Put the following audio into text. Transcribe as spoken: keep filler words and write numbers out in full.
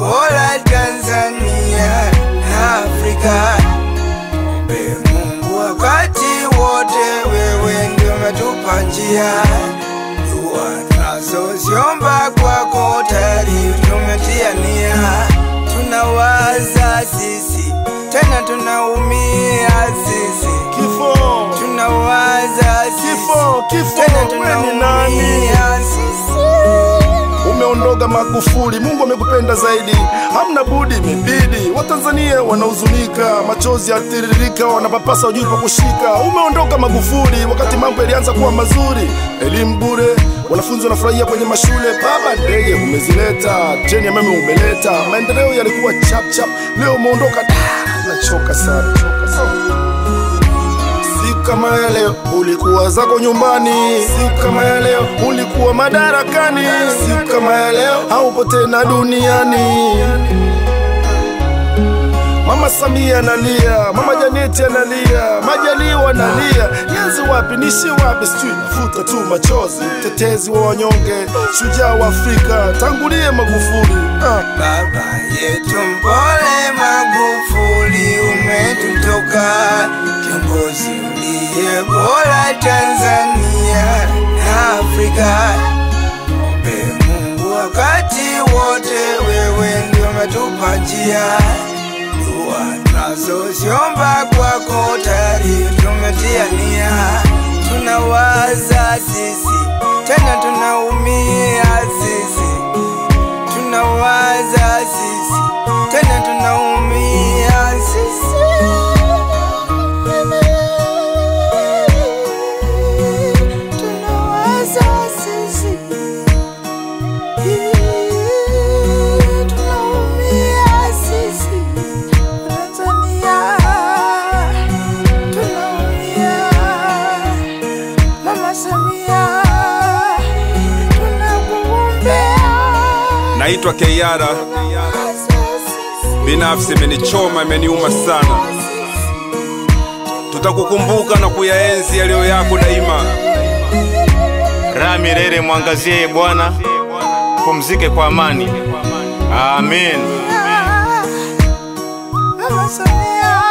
bora Tanzania na Afrika. Ombe Mungu wakati wote, wewe ndio umetupa njia. Dua tunazoziomba kwako tayari tumetia nia. Tunawaza sisi, tena tunaumia sisi. Kifo, tunawaza sisi, kifo, kifo, tena tunaumia sisi. Umeondoka Magufuli, Mungu amekupenda zaidi, hamna budi mibidi. Watanzania wanahuzunika, machozi yatiririka, wanapapasa wajui pa kushika. Umeondoka Magufuli wakati mambo yalianza kuwa mazuri, elimu bure, wanafunzi wanafurahia kwenye mashule. Baba ndege umezileta, treni ya umeme umeleta, maendeleo yalikuwa chap chap. Leo umeondoka, nachoka sana, choka sana. Siku kama ya leo ulikuwa zako nyumbani, siku kama ya leo ulikuwa madarakani, siku kama ya leo haupo tena duniani. Mama Samia analia, Mama Janeti analia, Majaliwa analia. Nianze wapi nishi wapi, sijui nafuta tu machozi. Tetezi wa wanyonge, shujaa wa Afrika, tangulie Magufuli. ah. Baba yetu mpole Magufuli, umetutoka, kiongozi uliye bora Tanzania na Afrika. Ombe Mungu wakati wote, wewe ndio umetupa njia. Dua tunazoziomba kwako tayari tumetia nia. Tunawaza sisi, tena tunaumia sisi. Tunawaza sisi, tena tunaumia sisi. Tunawaza sisi, tunaumia sisi. Tanzania tunaumia. Mama Samia tunakuombea. Naitwa Keyara, binafsi imenichoma, imeniuma sana. Tutakukumbuka na kuyaenzi yaliyo yako daima. Raha milele mwangazie Bwana, pumzike kwa amani. Amen. Mama Samia.